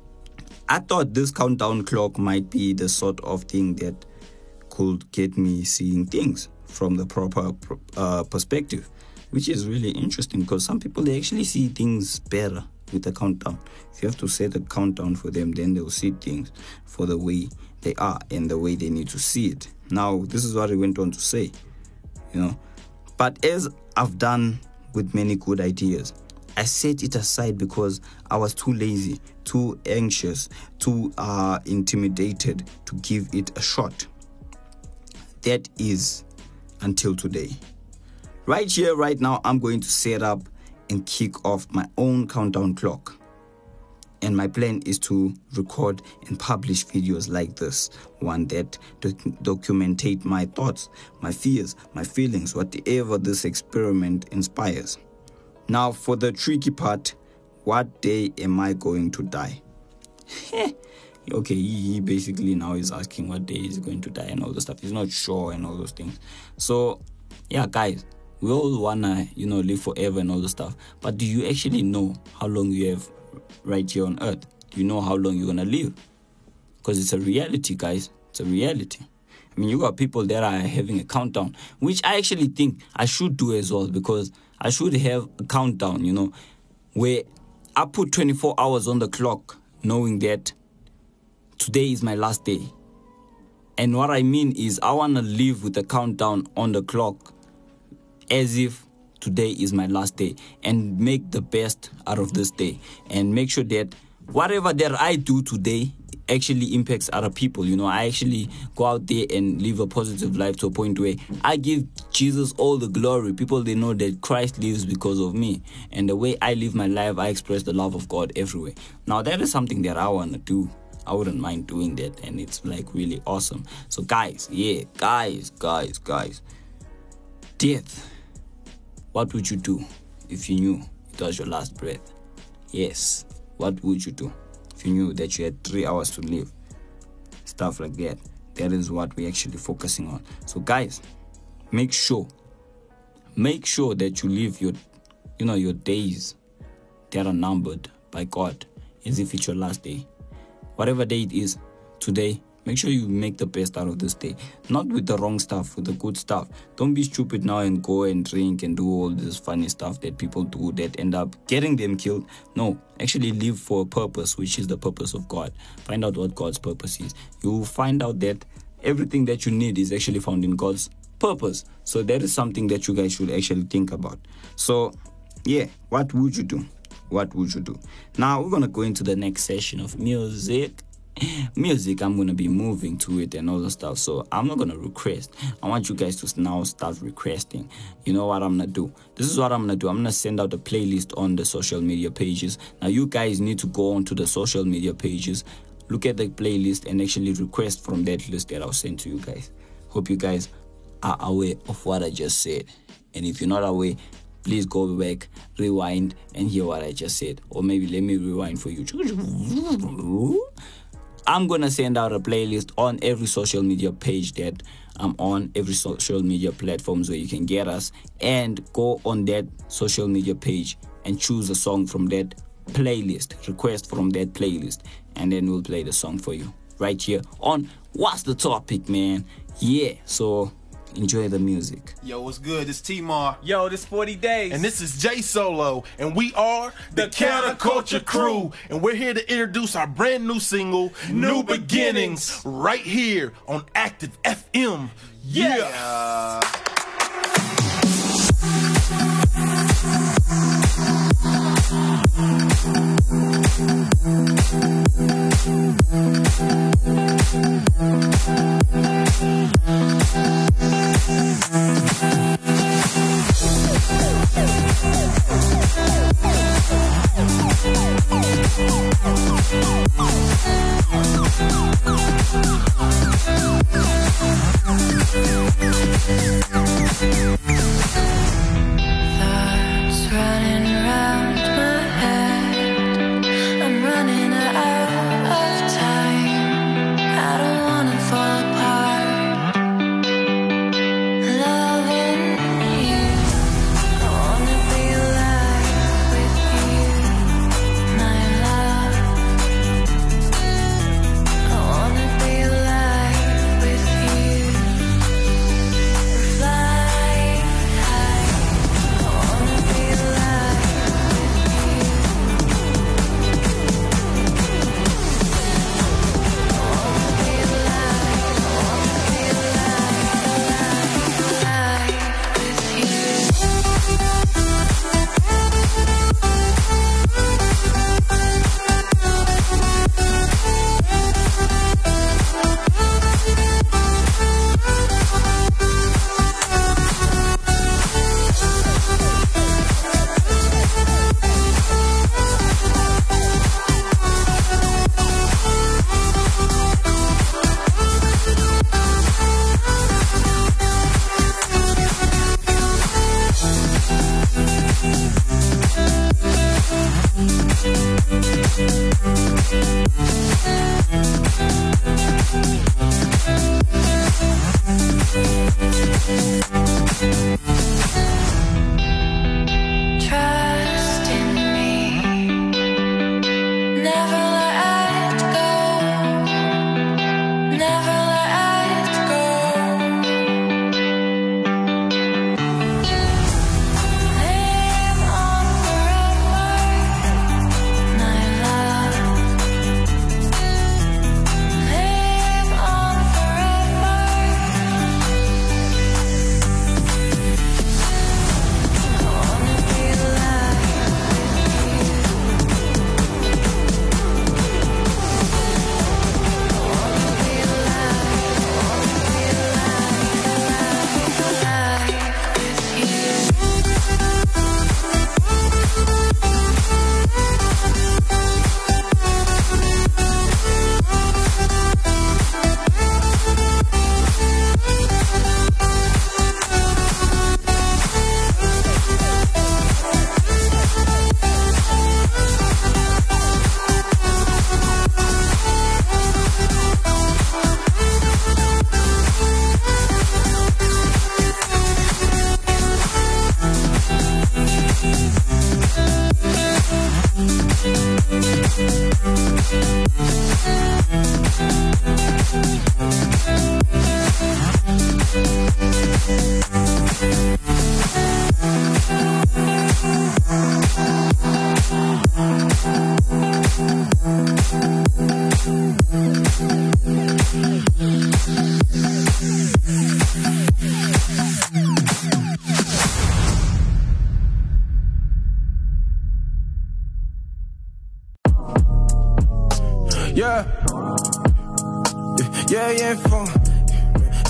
I thought this countdown clock might be the sort of thing that could get me seeing things from the proper uh, perspective, which is really interesting because some people, they actually see things better with a countdown. If you have to set a countdown for them, then they'll see things for the way they are and the way they need to see it. Now, this is what he went on to say, you know. But as I've done with many good ideas, I set it aside because I was too lazy, too anxious, too uh, intimidated to give it a shot. That is until today. Right here, right now, I'm going to set up and kick off my own countdown clock. And my plan is to record and publish videos like this one that doc- documentate my thoughts, my fears, my feelings, whatever this experiment inspires. Now, for the tricky part, what day am I going to die? Okay, he, he basically now is asking what day is he going to die and all the stuff. He's not sure and all those things. So, yeah, guys, we all wanna, you know, live forever and all the stuff. But do you actually know how long you have right here on earth? Do you know how long you're gonna live? Because it's a reality, guys. It's a reality. I mean, you got people that are having a countdown, which I actually think I should do as well, because I should have a countdown, you know, where I put twenty-four hours on the clock, knowing that today is my last day. And what I mean is I want to live with a countdown on the clock as if today is my last day, and make the best out of this day, and make sure that whatever that I do today actually impacts other people. You know, I actually go out there and live a positive life to a point where I give Jesus all the glory. People, they know that Christ lives because of me, and the way I live my life, I express the love of God everywhere. Now, that is something that I want to do. I wouldn't mind doing that, and it's like really awesome. So guys, yeah, guys, guys, guys, death. What would you do if you knew it was your last breath? Yes, what would you do if you knew that you had three hours to live? Stuff like that. That is what we're actually focusing on. So guys, make sure, make sure that you live your, you know, your days that are numbered by God as if it's your last day. Whatever day it is today, make sure you make the best out of this day. Not with the wrong stuff, with the good stuff. Don't be stupid now and go and drink and do all this funny stuff that people do that end up getting them killed. No, actually live for a purpose, which is the purpose of God. Find out what God's purpose is. You will find out that everything that you need is actually found in God's purpose. So that is something that you guys should actually think about. So yeah, what would you do? What would you do? Now we're gonna go into the next session of music. Music, I'm gonna be moving to it and all the stuff. So I'm not gonna request. I want you guys to now start requesting. You know what I'm gonna do? This is what I'm gonna do. I'm gonna send out a playlist on the social media pages. Now you guys need to go onto the social media pages, look at the playlist, and actually request from that list that I'll send to you guys. Hope you guys are aware of what I just said. And if you're not aware, please go back, rewind, and hear what I just said. Or maybe let me rewind for you. I'm going to send out a playlist on every social media page that I'm on, every social media platforms where you can get us. And go on that social media page and choose a song from that playlist. Request from that playlist. And then we'll play the song for you right here on What's the Topic, man? Yeah, so enjoy the music. Yo, what's good? It's T-Mar. Yo, this forty days. And this is J Solo. And we are the, the Counterculture Crew. And we're here to introduce our brand new single, New, new Beginnings, Beginnings, right here on Active F M. Yeah. yeah. We'll be right back.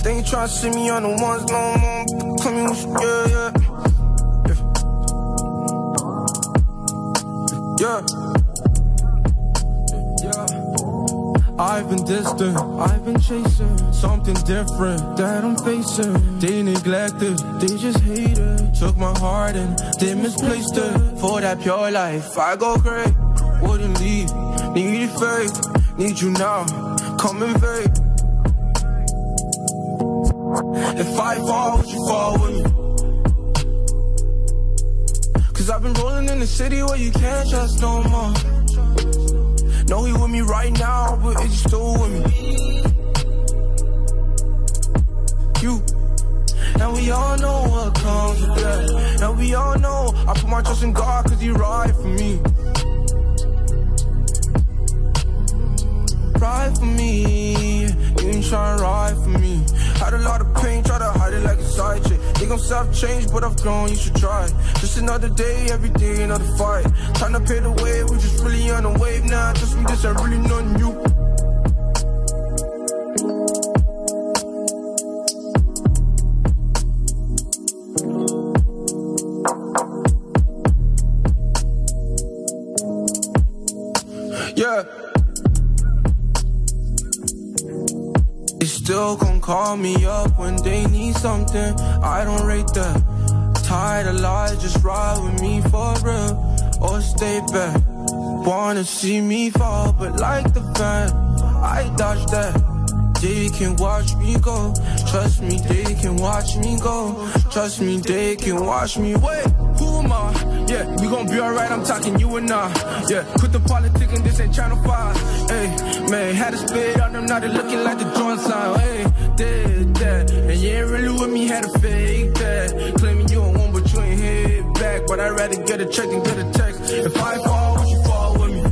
They ain't tryna see me on the ones no more. Tell me what's, yeah, yeah. Yeah. Yeah. I've been distant, I've been chasing something different that I'm facing. They neglected, they just hated. Took my heart and they misplaced it. For that pure life, I go crazy. Wouldn't leave, needed faith. Need you now, come invade. If I fall, would you fall with me? Cause I've been rolling in the city where you can't trust no more. Know he with me right now, but is you still with me? You. And we all know what comes with that. And we all know I put my trust in God cause he ride for me. Ride for me. You ain't tryna ride for me. Had a lot of pain, try to hide it like a side chick. They gon' self-change, but I've grown, you should try. Just another day, every day, another fight. Tryna pay the way, we just really on a wave now. Just me, this ain't really nothing new. Yeah. Still gon' call me up when they need something. I don't rate that. Tired of lies, just ride with me for real, or stay back. Wanna see me fall, but like the van, I dodge that. They can watch me go. Trust me, they can watch me go. Trust me, they can watch me. Wait, who am I? Yeah, we gon' be alright, I'm talking you and I. Yeah, quit the politic and this ain't Channel five. Hey, man, had to spit on them, now they looking like the joint sign. Hey, did that, and you ain't really with me, had to fake that. Claiming you don't want, but you ain't hit back. But I'd rather get a check than get a text. If I fall, would you fall with me?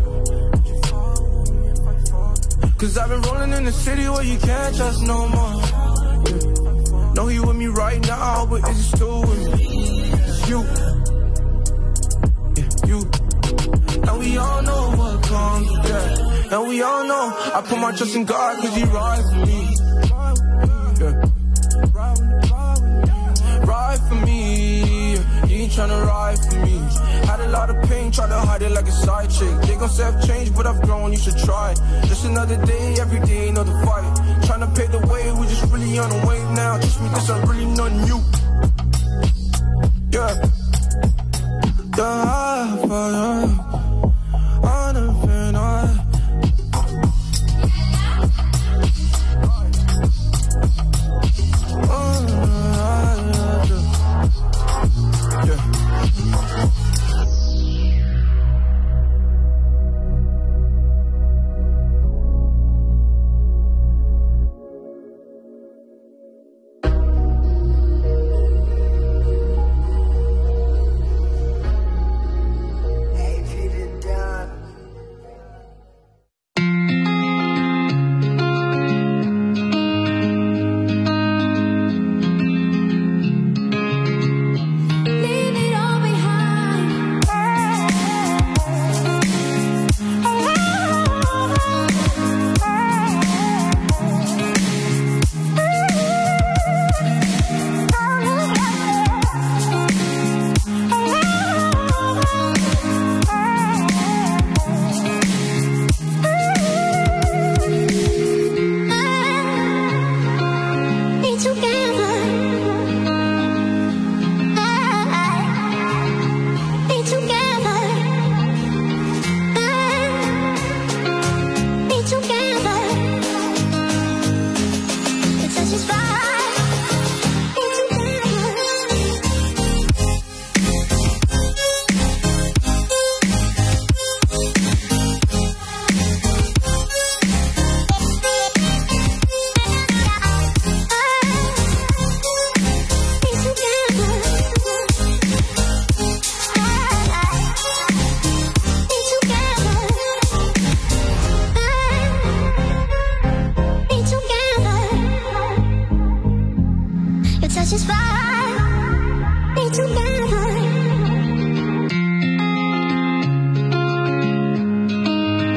Cause I've been rolling in the city where you can't trust no more. Yeah. Know he with me right now, but is he still with me? It's you. Yeah, you. And we all know what comes with that. And we all know I put my trust in God cause he ride for me. Yeah. Ride for me. You ain't tryna ride for me. Had a lot of pain, try to hide it like a side chick. They gon' self-change, but I've grown, you should try. Just another day, every day, another fight. Tryna pay the way, we just really on a wave now. Trust me, this ain't really nothing new. Yeah. Yeah, fire. On a pin, I.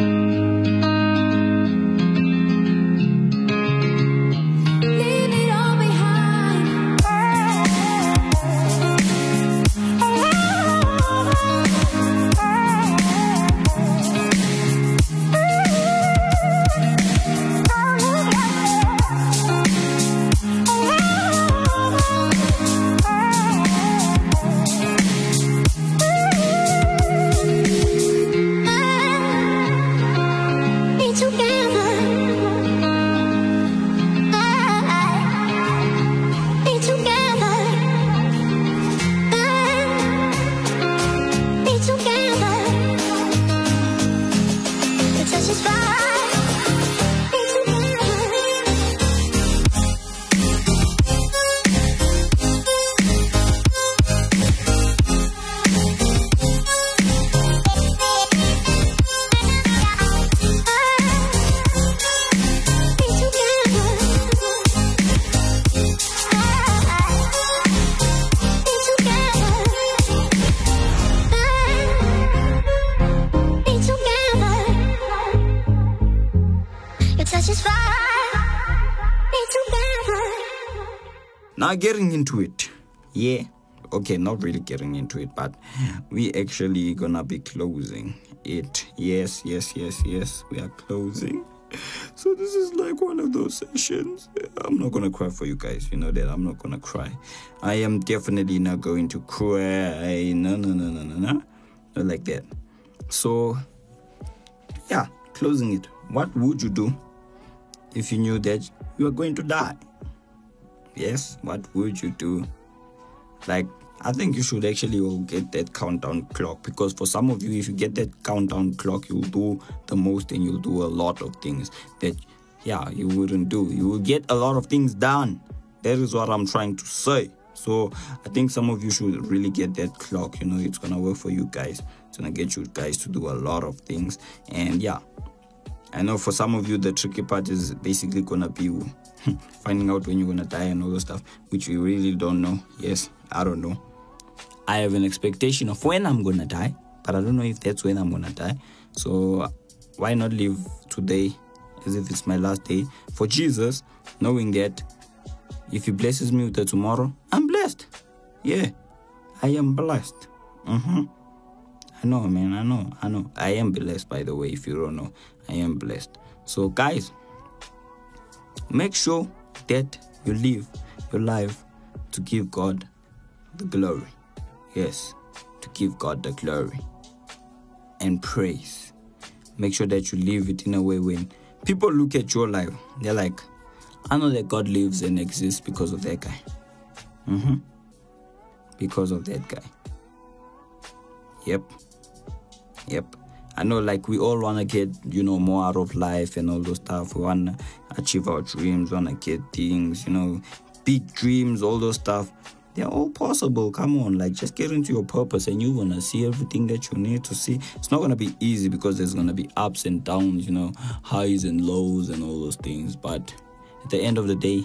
Leave it all Now getting into it. Yeah. Okay, not really getting into it, but we actually gonna be closing it. Yes, yes, yes, yes. We are closing. So this is like one of those sessions. I'm not gonna cry for you guys. You know that I'm not gonna cry. I am definitely not going to cry. No, no, no, no, no, no. Not like that. So, yeah, closing it. What would you do if you knew that you were going to die? Yes, what would you do? Like, I think you should actually all get that countdown clock, because for some of you, if you get that countdown clock, you'll do the most and you'll do a lot of things that, yeah, you wouldn't do. You will get a lot of things done. That is what I'm trying to say. So I think some of you should really get that clock. You know, it's going to work for you guys. It's going to get you guys to do a lot of things. And yeah, I know for some of you, the tricky part is basically going to be finding out when you're going to die and all those stuff, which we really don't know. Yes, I don't know. I have an expectation of when I'm going to die, but I don't know if that's when I'm going to die. So why not live today as if it's my last day for Jesus, knowing that if he blesses me with the tomorrow, I'm blessed. Yeah, I am blessed. Mm-hmm. I know, man, I know, I know. I am blessed, by the way, if you don't know. I am blessed. So, guys, make sure that you live your life to give God the glory. Yes, to give God the glory and praise. Make sure that you live it in a way when people look at your life, they're like, I know that God lives and exists because of that guy. Mm-hmm. Because of that guy. Yep. Yep. I know, like, we all want to get, you know, more out of life and all those stuff. We want to achieve our dreams, want to get things, you know, big dreams, all those stuff. They're all possible. Come on, like, just get into your purpose and you're going to see everything that you need to see. It's not going to be easy because there's going to be ups and downs, you know, highs and lows and all those things. But at the end of the day,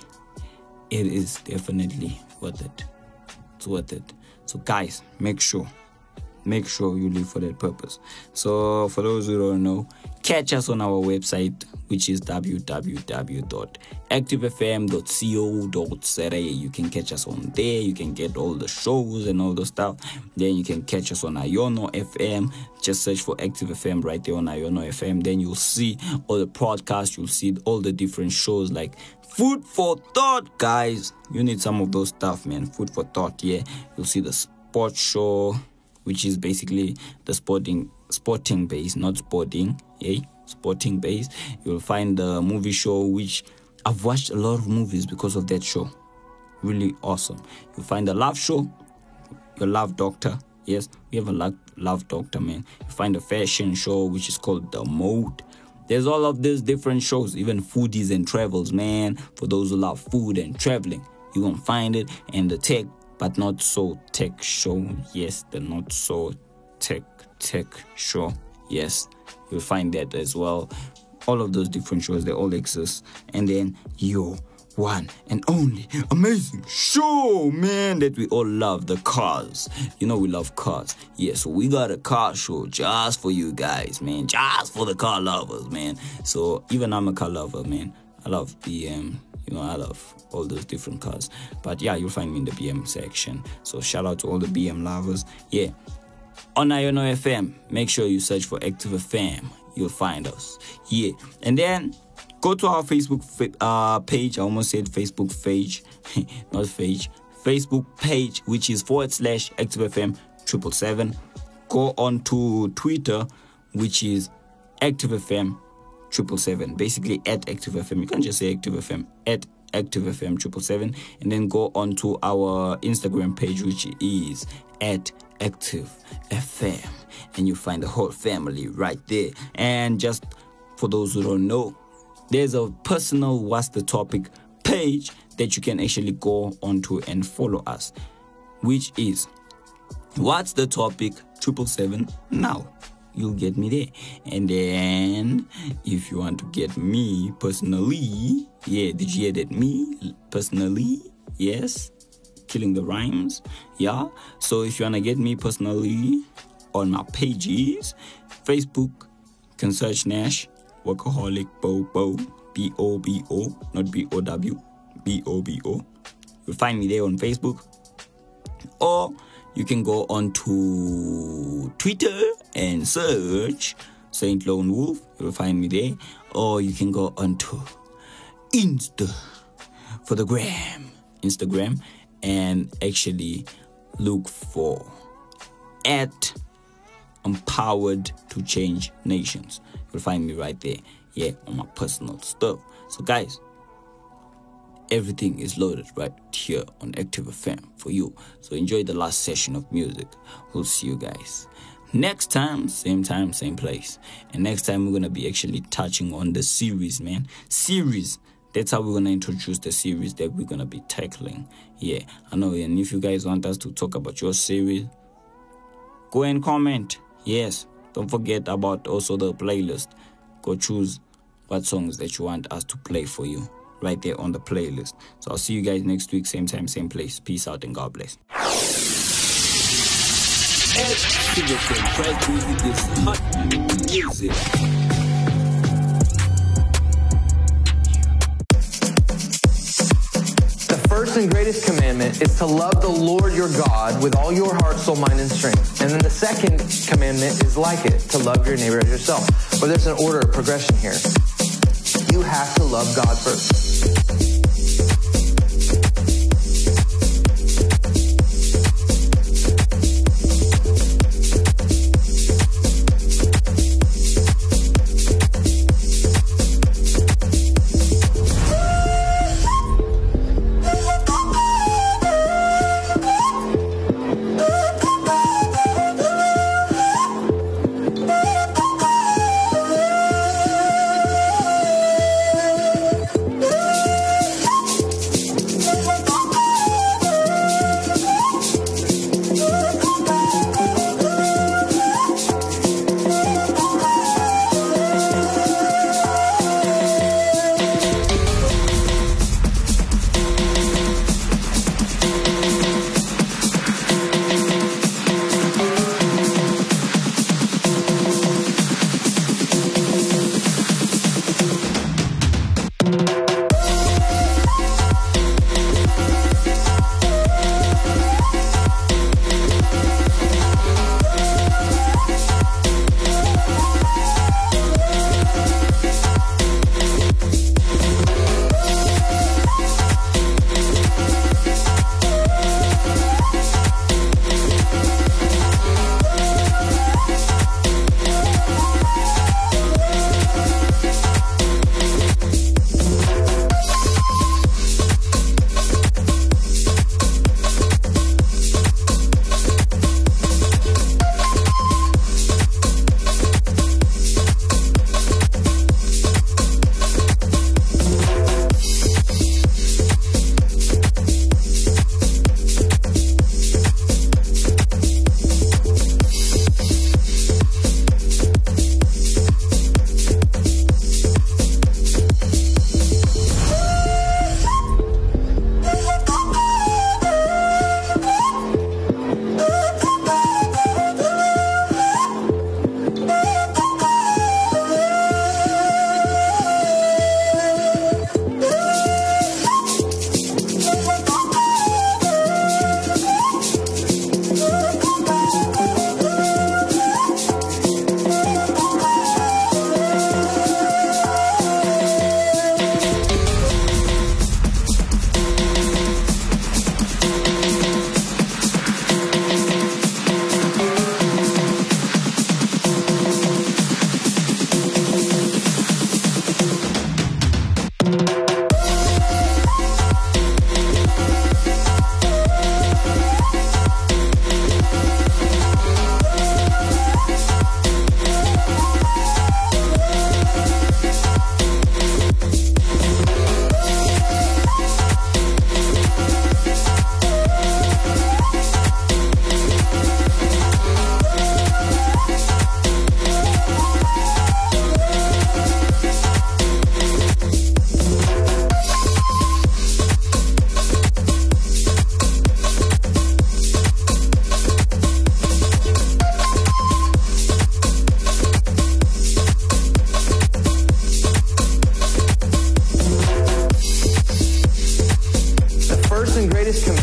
it is definitely worth it. It's worth it. So, guys, make sure. Make sure you live for that purpose. So for those who don't know, catch us on our website, which is w w w dot active f m dot co dot z a. You can catch us on there. You can get all the shows and all the stuff. Then you can catch us on Iono F M. Just search for Active F M right there on Iono F M. Then you'll see all the podcasts. You'll see all the different shows like Food for Thought, guys. You need some of those stuff, man. Food for Thought, yeah. You'll see the sports show, which is basically the sporting sporting base, not sporting, yeah, sporting base. You'll find the movie show, which I've watched a lot of movies because of that show. Really awesome. You'll find the love show, your love doctor. Yes, we have a love, love doctor, man. You find a fashion show, which is called The Mode. There's all of these different shows, even foodies and travels, man. For those who love food and traveling, you're going to find it. And the tech, but not so tech show. Yes, the not so tech tech show. Yes, you'll find that as well. All of those different shows, they all exist. And then your one and only amazing show, man, that we all love, the cars. You know we love cars. Yeah, so we got a car show just for you guys, man. Just for the car lovers, man. So even I'm a car lover, man. I love B M. You know, I love all those different cars. But yeah, you'll find me in the B M section. So shout out to all the B M lovers. Yeah. On Iono F M, make sure you search for Active F M. You'll find us. Yeah. And then go to our Facebook uh, page. I almost said Facebook page. Not page. Facebook page, which is forward slash Active F M triple seven. Go on to Twitter, which is Active F M triple seven, basically at Active F M. You can just say Active F M, at Active F M triple seven, and then go on to our Instagram page, which is at Active F M, and you find the whole family right there. And just for those who don't know, there's a personal What's the Topic page that you can actually go onto and follow us, which is What's the Topic triple seven now. You'll get me there. And then if you want to get me personally, yeah, did you hear that? Me personally, yes, killing the rhymes, yeah. So if you want to get me personally on my pages, Facebook, can search Nash Workaholic Bobo, B O B O, not B O W, B O B O. You'll find me there on Facebook. Or you can go on to Twitter and search Saint Lone Wolf. You'll find me there. Or you can go on to Insta for the gram. Instagram. And actually look for at Empowered to Change Nations. You'll find me right there. Yeah, on my personal stuff. So guys, everything is loaded right here on Active F M for you. So enjoy the last session of music. We'll see you guys next time, same time, same place. And next time we're going to be actually touching on the series, man. Series. That's how we're going to introduce the series that we're going to be tackling. Yeah, I know. And if you guys want us to talk about your series, go and comment. Yes. Don't forget about also the playlist. Go choose what songs that you want us to play for you right there on the playlist. So I'll see you guys next week, same time, same place. Peace out and God bless. The first and greatest commandment is to love the Lord your God with all your heart, soul, mind, and strength. And then the second commandment is like it, to love your neighbor as yourself. But there's an order of progression here. You have to love God first.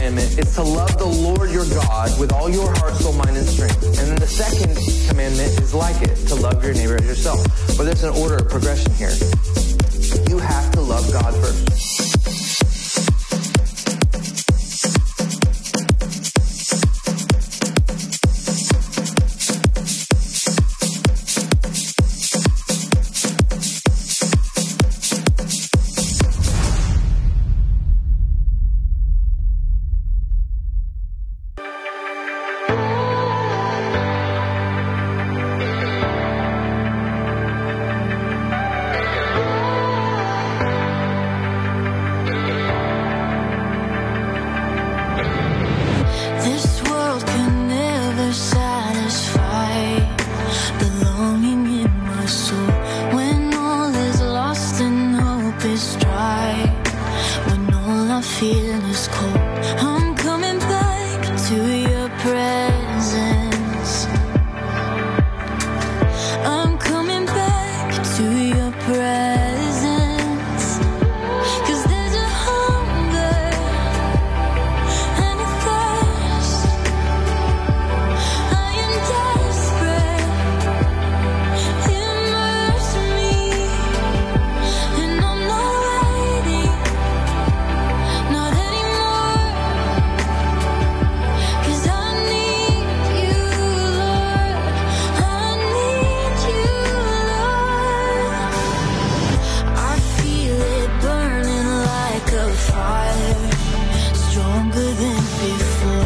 commandment is to love the Lord your God with all your heart, soul, mind, and strength. And then the second commandment is like it, to love your neighbor as yourself. But there's an order of progression here. You have to love God first. This world can never satisfy the longing in my soul. When all is lost and hope is dry, when all I feel is cold, I'm coming back to your presence. I'm coming back to your presence. 'Cause there's a hunger and a thirst. I am desperate. Immerse me, and I'm not waiting, not anymore. 'Cause I need you, Lord. I need you, Lord. I feel it burning like a fire, stronger than before.